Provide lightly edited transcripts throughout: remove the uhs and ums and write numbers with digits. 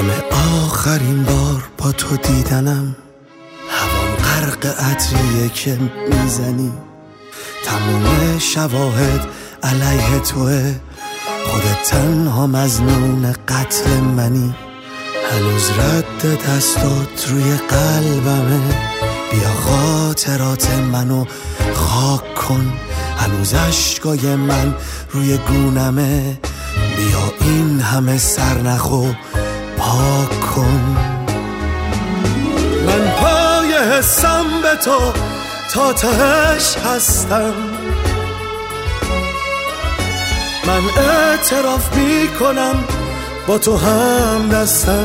آخرین بار با تو دیدنم، هوام غرق عطریه که میزنی، تموم شواهد علیه توه، خودت تنها مظنون قتل منی، هنوز رد دستات روی قلبمه، بیا خاطرات منو خاک کن، هنوز عشقای من روی گونمه، بیا این همه سرنخو پاک کن. من پای حسم به تو تا تهش هستم، من اعتراف میکنم با تو هم دستم،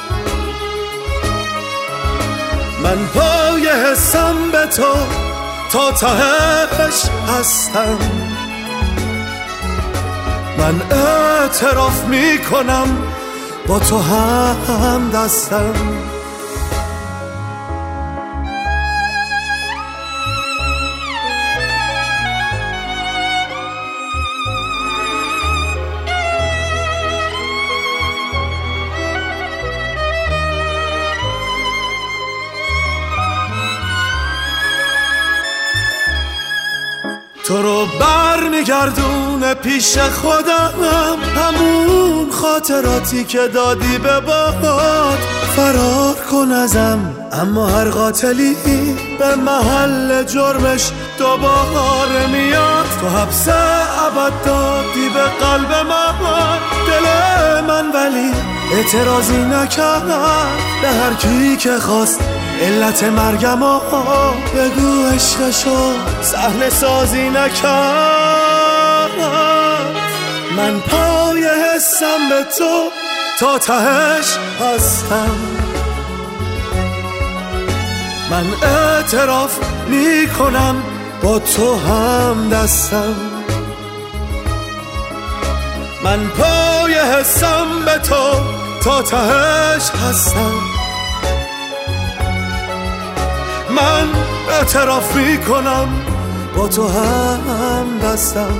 من پای حسم به تو تا تهش هستم، من اعتراف میکنم با تو هم دستم. تو رو برمیگردونه پیش خودم، همون خاطراتی که دادی به باد، فرار کن ازم اما هر قاتلی به محل جرمش دوباره میاد، تو حبس ابد دادی به قلب من، دل من ولی اعتراضی نکرد، به هر کی که خواست علت مرگم بگو عشقشو صحنه سازی نکرد. من پای حسم به تو تا تهش هستم، من اعتراف میکنم با تو هم دستم، من پای حسم به تو تا تهش هستم، من اعتراف میکنم با تو هم دستم،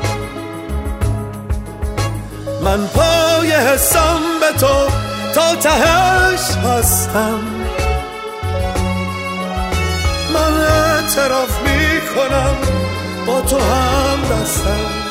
من پای حسم به تو تا تهش هستم، من اعتراف میکنم با تو هم دستم.